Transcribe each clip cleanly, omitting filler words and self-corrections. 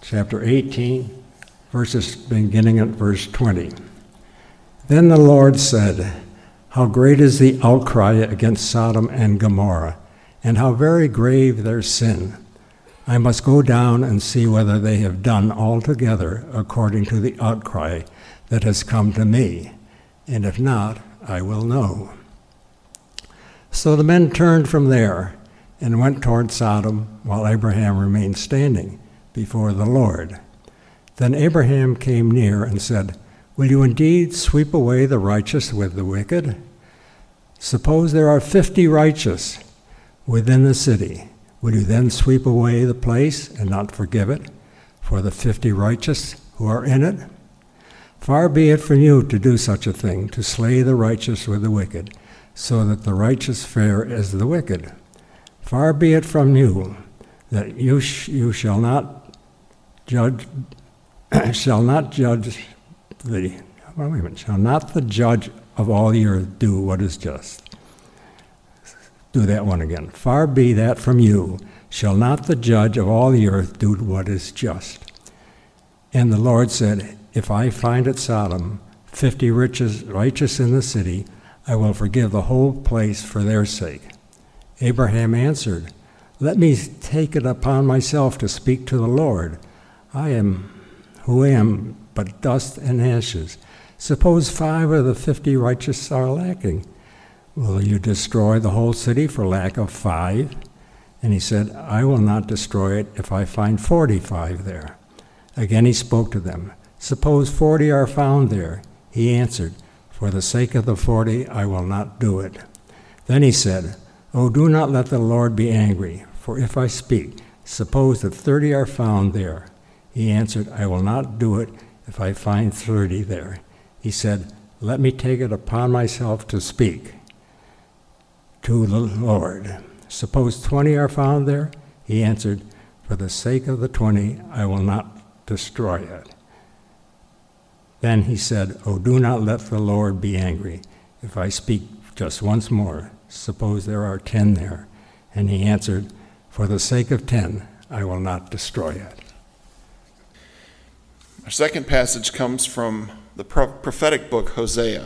chapter 18, beginning at verse 20. Then the Lord said, "How great is the outcry against Sodom and Gomorrah, and how very grave their sin. I must go down and see whether they have done altogether according to the outcry that has come to me, and if not, I will know." So the men turned from there and went toward Sodom, while Abraham remained standing before the Lord. Then Abraham came near and said, "Will you indeed sweep away the righteous with the wicked? Suppose there are 50 righteous within the city. Will you then sweep away the place and not forgive it for the 50 righteous who are in it? Far be it from you to do such a thing, to slay the righteous with the wicked, so that the righteous fare as the wicked. Far be it from you that you shall not judge shall not the judge of all the earth do what is just." Do that one again. "Far be that from you, shall not the judge of all the earth do what is just." And the Lord said, "If I find at Sodom 50 righteous in the city, I will forgive the whole place for their sake." Abraham answered, "Let me take it upon myself to speak to the Lord. I am who am but dust and ashes. Suppose 5 of the 50 righteous are lacking. Will you destroy the whole city for lack of 5? And he said, "I will not destroy it if I find 45 there." Again he spoke to them. "Suppose 40 are found there." He answered, "For the sake of the 40, I will not do it." Then he said, "Oh, do not let the Lord be angry, for if I speak, suppose that 30 are found there." He answered, "I will not do it if I find 30 there." He said, "Let me take it upon myself to speak to the Lord. Suppose 20 are found there?" He answered, "For the sake of the 20, I will not destroy it." Then he said, "Oh, do not let the Lord be angry if I speak just once more. Suppose there are 10 there." And he answered, "For the sake of 10, I will not destroy it." Our second passage comes from the prophetic book Hosea.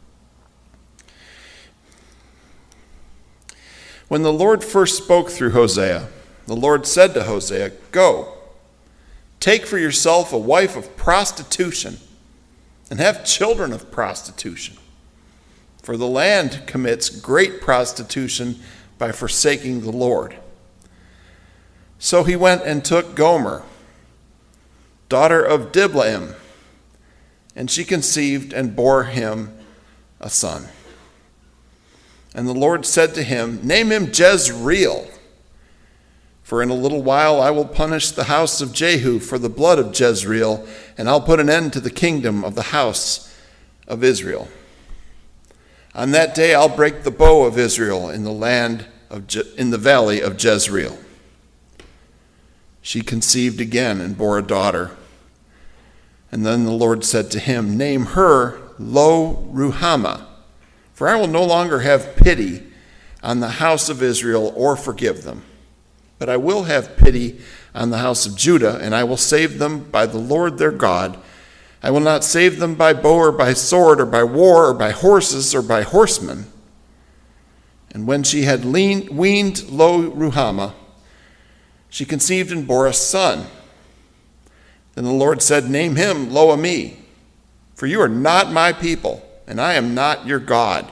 When the Lord first spoke through Hosea, the Lord said to Hosea, "Go, take for yourself a wife of prostitution and have children of prostitution. For the land commits great prostitution by forsaking the Lord." So he went and took Gomer, daughter of Diblaim, and she conceived and bore him a son. And the Lord said to him, "Name him Jezreel, for in a little while I will punish the house of Jehu for the blood of Jezreel, and I'll put an end to the kingdom of the house of Israel. On that day I'll break the bow of Israel in the valley of Jezreel." She conceived again and bore a daughter. And then the Lord said to him, "Name her Lo-Ruhamah, for I will no longer have pity on the house of Israel or forgive them. But I will have pity on the house of Judah, and I will save them by the Lord their God. I will not save them by bow or by sword or by war or by horses or by horsemen." And when she had weaned Lo-Ruhamah, she conceived and bore a son. Then the Lord said, "Name him Lo-Ammi, for you are not my people, and I am not your God.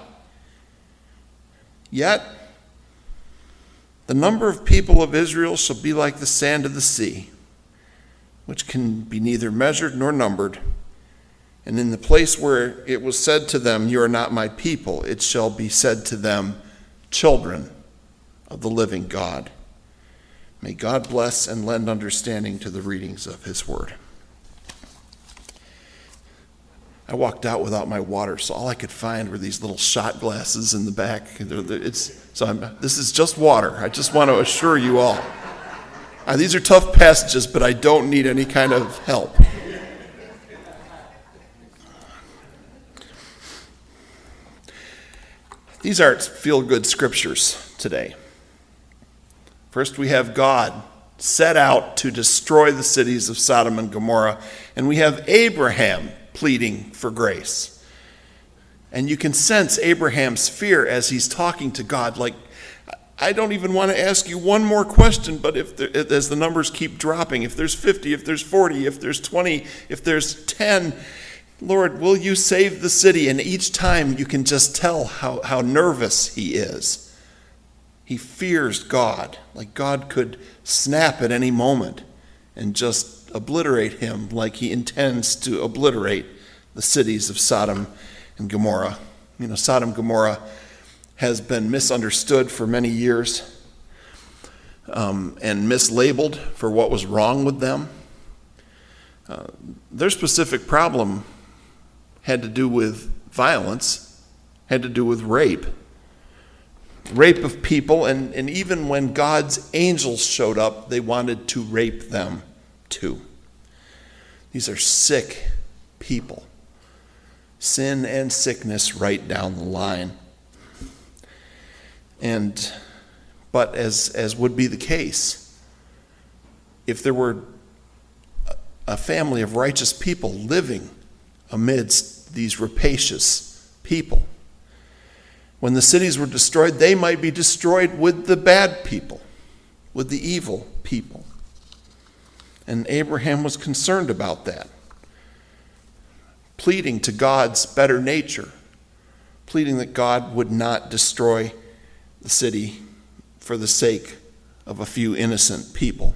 Yet the number of people of Israel shall be like the sand of the sea, which can be neither measured nor numbered. And in the place where it was said to them, 'You are not my people,' it shall be said to them, 'Children of the living God.'" May God bless and lend understanding to the readings of his word. I walked out without my water, so all I could find were these little shot glasses in the back. This is just water. I just want to assure you all. These are tough passages, but I don't need any kind of help. These aren't feel-good scriptures today. First, we have God set out to destroy the cities of Sodom and Gomorrah. And we have Abraham pleading for grace. And you can sense Abraham's fear as he's talking to God, like, I don't even want to ask you one more question, but as the numbers keep dropping, if there's 50, if there's 40, if there's 20, if there's 10, Lord, will you save the city? And each time you can just tell how nervous he is. He fears God, like God could snap at any moment and just obliterate him like he intends to obliterate the cities of Sodom and Gomorrah. You know, Sodom and Gomorrah has been misunderstood for many years and mislabeled for what was wrong with them. Their specific problem had to do with violence, had to do with rape of people, and even when God's angels showed up, they wanted to rape them too. These are sick people. Sin and sickness right down the line. But as would be the case, if there were a family of righteous people living amidst these rapacious people, when the cities were destroyed, they might be destroyed with the bad people, with the evil people. And Abraham was concerned about that, pleading to God's better nature, pleading that God would not destroy the city for the sake of a few innocent people.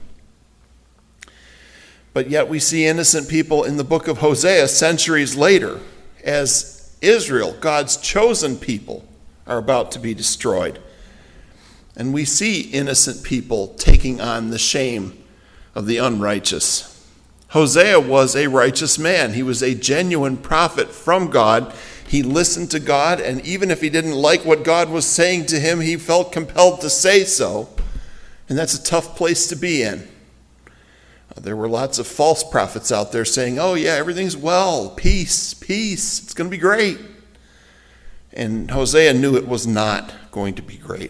But yet we see innocent people in the book of Hosea centuries later, as Israel, God's chosen people, are about to be destroyed. And we see innocent people taking on the shame of the unrighteous. Hosea was a righteous man. He was a genuine prophet from God. He listened to God, and even if he didn't like what God was saying to him, he felt compelled to say so. And that's a tough place to be in. There were lots of false prophets out there saying, oh yeah, everything's well, peace, it's going to be great. And Hosea knew it was not going to be great.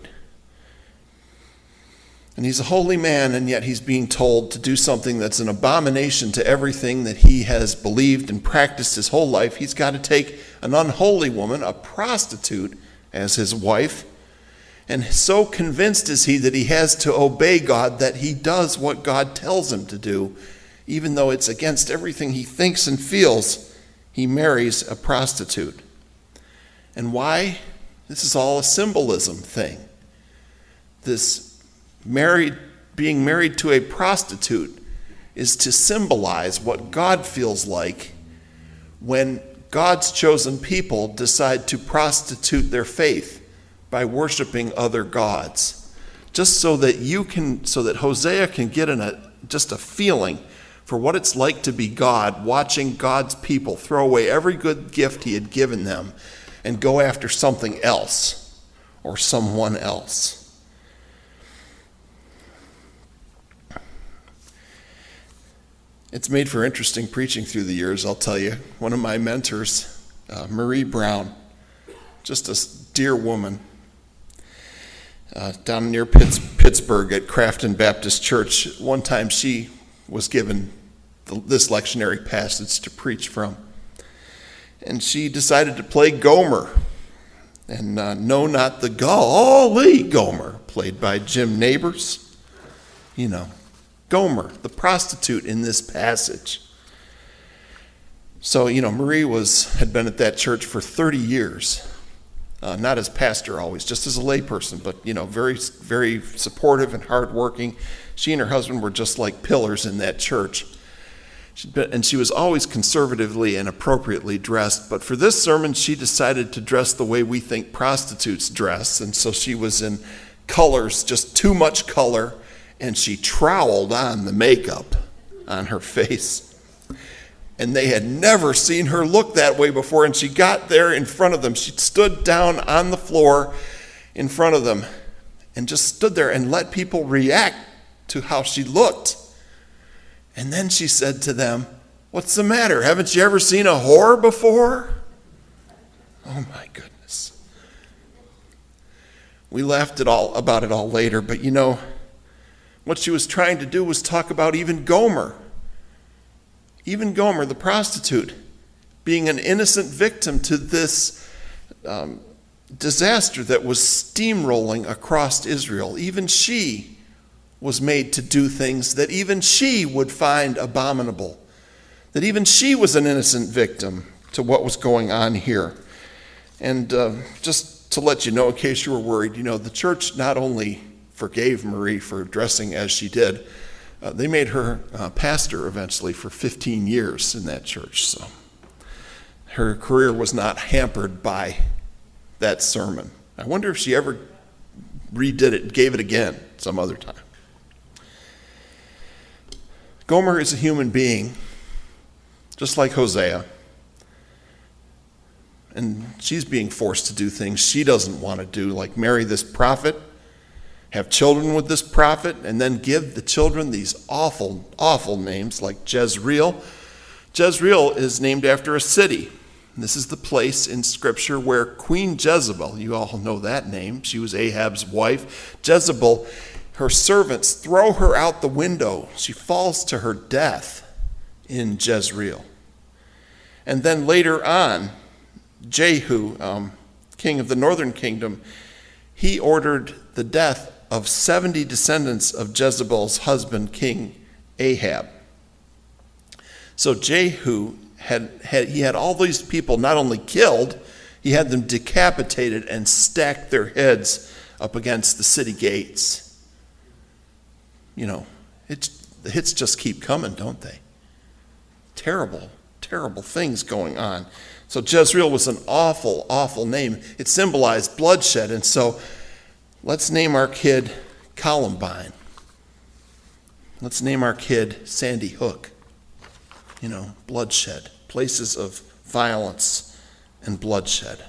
And he's a holy man, and yet he's being told to do something that's an abomination to everything that he has believed and practiced his whole life. He's got to take an unholy woman, a prostitute, as his wife. And so convinced is he that he has to obey God that he does what God tells him to do, even though it's against everything he thinks and feels. He marries a prostitute. And why? This is all a symbolism thing. This being married to a prostitute is to symbolize what God feels like when God's chosen people decide to prostitute their faith by worshiping other gods. Just so that Hosea can get just a feeling for what it's like to be God, watching God's people throw away every good gift he had given them and go after something else or someone else. It's made for interesting preaching through the years, I'll tell you. One of my mentors, Marie Brown, just a dear woman, down near Pittsburgh at Crafton Baptist Church. One time she was given this lectionary passage to preach from. And she decided to play Gomer. And no, not the Golly Gomer, played by Jim Nabors. You know, Gomer, the prostitute in this passage. So, Marie had been at that church for 30 years. Not as pastor always, just as a layperson, but, very, very supportive and hardworking. She and her husband were just like pillars in that church. And she was always conservatively and appropriately dressed. But for this sermon, she decided to dress the way we think prostitutes dress. And so she was in colors, just too much color. And she troweled on the makeup on her face. And they had never seen her look that way before. And she got there in front of them. She stood down on the floor in front of them and just stood there and let people react to how she looked. And then she said to them, "What's the matter? Haven't you ever seen a whore before?" Oh my goodness. We laughed about it all later, but What she was trying to do was talk about even Gomer, the prostitute, being an innocent victim to this disaster that was steamrolling across Israel. Even she was made to do things that even she would find abominable, that even she was an innocent victim to what was going on here. And just to let you know, in case you were worried, the church not only forgave Marie for dressing as she did, they made her pastor eventually for 15 years in that church. So her career was not hampered by that sermon. I wonder if she ever redid it, gave it again some other time. Gomer is a human being, just like Hosea. And she's being forced to do things she doesn't want to do, like marry this prophet, have children with this prophet, and then give the children these awful, awful names like Jezreel. Jezreel is named after a city. This is the place in Scripture where Queen Jezebel, you all know that name, she was Ahab's wife. Jezebel, her servants throw her out the window. She falls to her death in Jezreel. And then later on, Jehu, king of the northern kingdom, he ordered the death of 70 descendants of Jezebel's husband, King Ahab. So Jehu had all these people not only killed, he had them decapitated and stacked their heads up against the city gates. The hits just keep coming, don't they? Terrible, terrible things going on. So Jezreel was an awful, awful name. It symbolized bloodshed, and so let's name our kid Columbine. Let's name our kid Sandy Hook. Bloodshed, places of violence and bloodshed.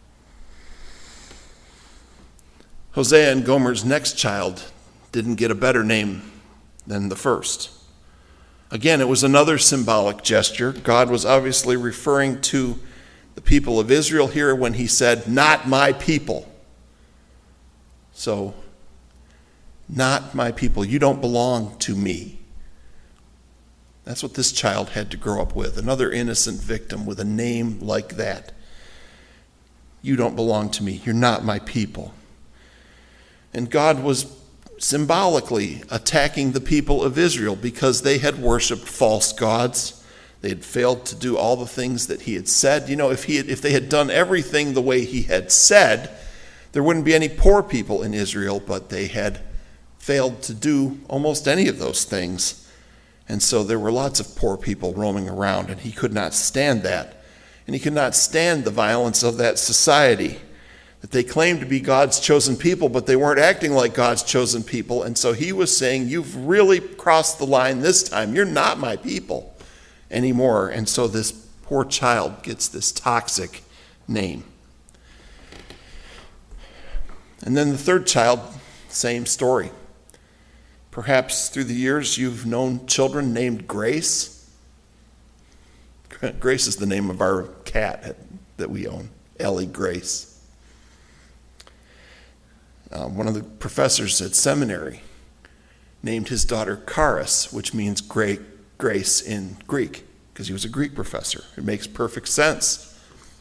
Hosea and Gomer's next child didn't get a better name than the first. Again, it was another symbolic gesture. God was obviously referring to the people of Israel here when he said, "Not my people." So, not my people. You don't belong to me. That's what this child had to grow up with. Another innocent victim with a name like that. You don't belong to me. You're not my people. And God was symbolically attacking the people of Israel because they had worshiped false gods. They had failed to do all the things that he had said. If they had done everything the way he had said, there wouldn't be any poor people in Israel, but they had failed to do almost any of those things. And so there were lots of poor people roaming around, and he could not stand that. And he could not stand the violence of that society, that they claimed to be God's chosen people, but they weren't acting like God's chosen people. And so he was saying, you've really crossed the line this time. You're not my people anymore. And so this poor child gets this toxic name. And then the third child, same story. Perhaps through the years you've known children named Grace. Grace is the name of our cat that we own, Ellie Grace. One of the professors at seminary named his daughter Charis, which means grace in Greek, because he was a Greek professor. It makes perfect sense.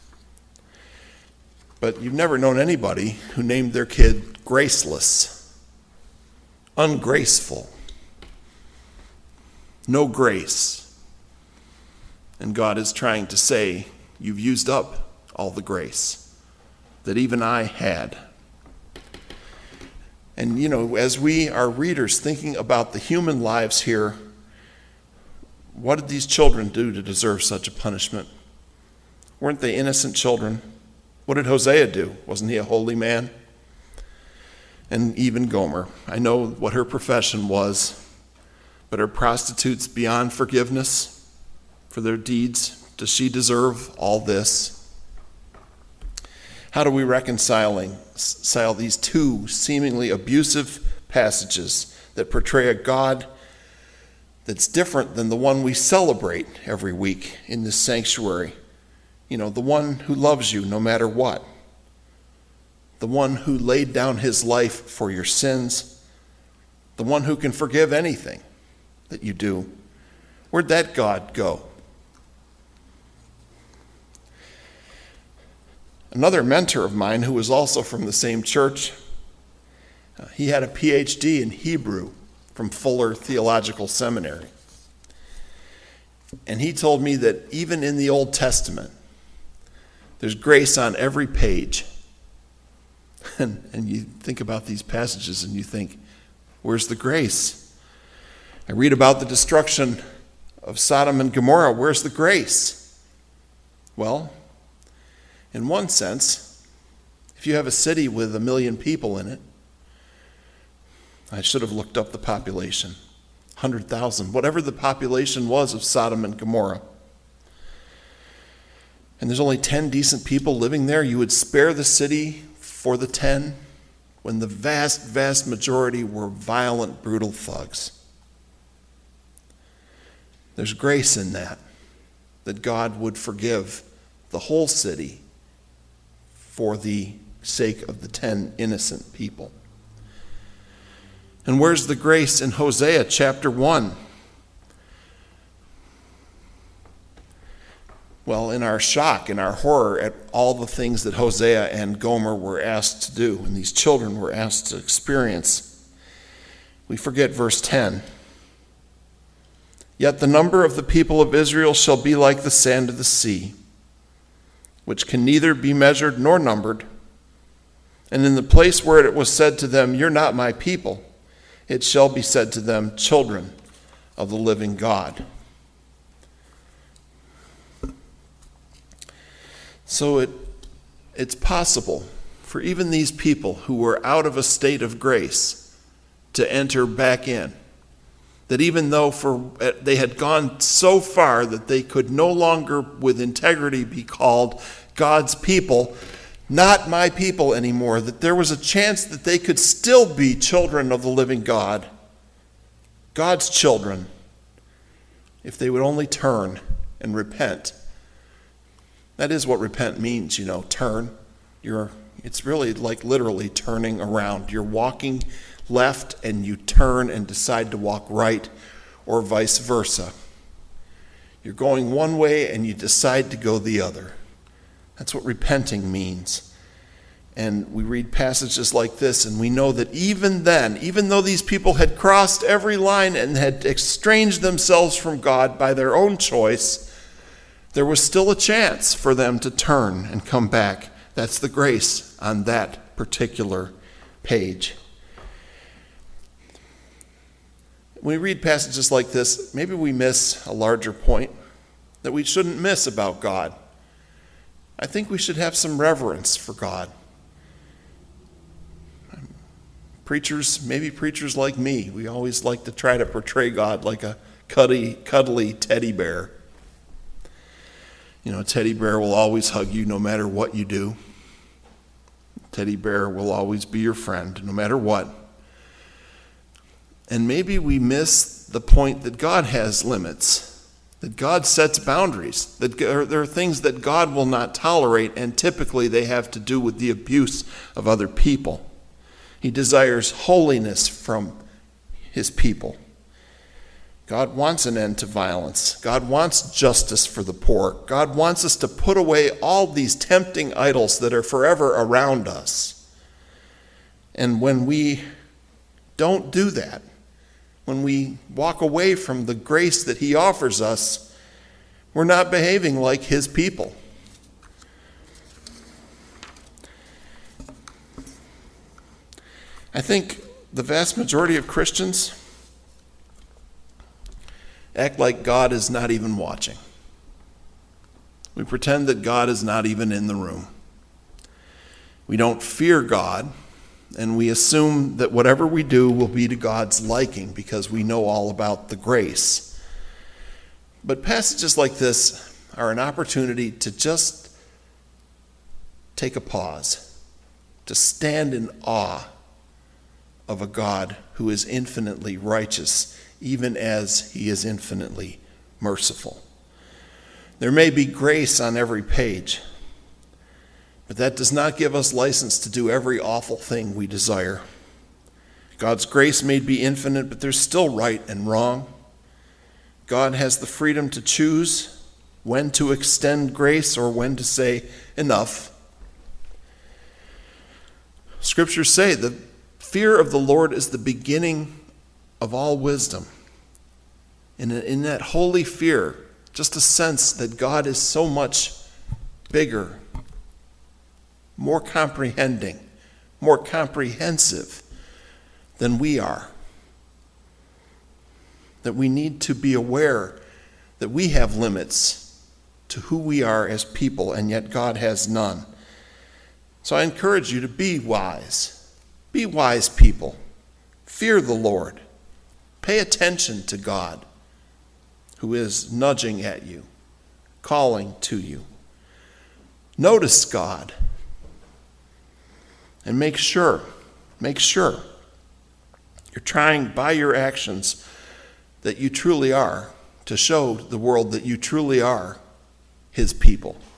But you've never known anybody who named their kid Graceless, ungraceful, no grace. And God is trying to say, you've used up all the grace that even I had. And, as we are readers thinking about the human lives here, what did these children do to deserve such a punishment? Weren't they innocent children? What did Hosea do? Wasn't he a holy man? And even Gomer. I know what her profession was, but are prostitutes beyond forgiveness for their deeds? Does she deserve all this? How do we reconcile these two seemingly abusive passages that portray a God that's different than the one we celebrate every week in this sanctuary? The one who loves you no matter what. The one who laid down his life for your sins. the one who can forgive anything that you do. Where'd that God go? Another mentor of mine who was also from the same church, he had a PhD in Hebrew from Fuller Theological Seminary. And he told me that even in the Old Testament, there's grace on every page. And you think about these passages and you think, where's the grace? I read about the destruction of Sodom and Gomorrah. Where's the grace? Well, in one sense, if you have a city with 1 million people in it, I should have looked up the population, 100,000, whatever the population was of Sodom and Gomorrah. And there's only 10 decent people living there, you would spare the city for the 10 when the vast, vast majority were violent, brutal thugs. There's grace in that God would forgive the whole city for the sake of the 10 innocent people. And where's the grace in Hosea chapter 1? Well, in our shock, in our horror at all the things that Hosea and Gomer were asked to do, and these children were asked to experience, we forget verse 10. Yet the number of the people of Israel shall be like the sand of the sea, which can neither be measured nor numbered. And in the place where it was said to them, you're not my people, it shall be said to them, children of the living God. So it's possible for even these people who were out of a state of grace to enter back in. That even though they had gone so far that they could no longer with integrity be called God's people, not my people anymore, that there was a chance that they could still be children of the living God, God's children, if they would only turn and repent. That is what repent means, turn. It's really like literally turning around. You're walking left and you turn and decide to walk right, or vice versa. You're going one way and you decide to go the other. That's what repenting means. And we read passages like this and we know that even then, even though these people had crossed every line and had estranged themselves from God by their own choice, there was still a chance for them to turn and come back. That's the grace on that particular page. When we read passages like this, maybe we miss a larger point that we shouldn't miss about God. I think we should have some reverence for God. Maybe preachers like me, we always like to try to portray God like a cuddly teddy bear. A teddy bear will always hug you no matter what you do. Teddy bear will always be your friend no matter what. And maybe we miss the point that God has limits, that God sets boundaries, that there are things that God will not tolerate, and typically they have to do with the abuse of other people. He desires holiness from his people. God wants an end to violence. God wants justice for the poor. God wants us to put away all these tempting idols that are forever around us. And when we don't do that, when we walk away from the grace that he offers us, we're not behaving like his people. I think the vast majority of Christians act like God is not even watching. We pretend that God is not even in the room. We don't fear God, and we assume that whatever we do will be to God's liking because we know all about the grace. But passages like this are an opportunity to just take a pause, to stand in awe of a God who is infinitely righteous, even as he is infinitely merciful. There may be grace on every page, but that does not give us license to do every awful thing we desire. God's grace may be infinite, but there's still right and wrong. God has the freedom to choose when to extend grace or when to say enough. Scriptures say the fear of the Lord is the beginning of all wisdom. And in that holy fear, just a sense that God is so much bigger, more comprehending, more comprehensive than we are. That we need to be aware that we have limits to who we are as people, and yet God has none. So I encourage you to be wise. Be wise people. Fear the Lord. Pay attention to God, who is nudging at you, calling to you. Notice God. And make sure you're trying by your actions that you truly are to show the world that you truly are his people.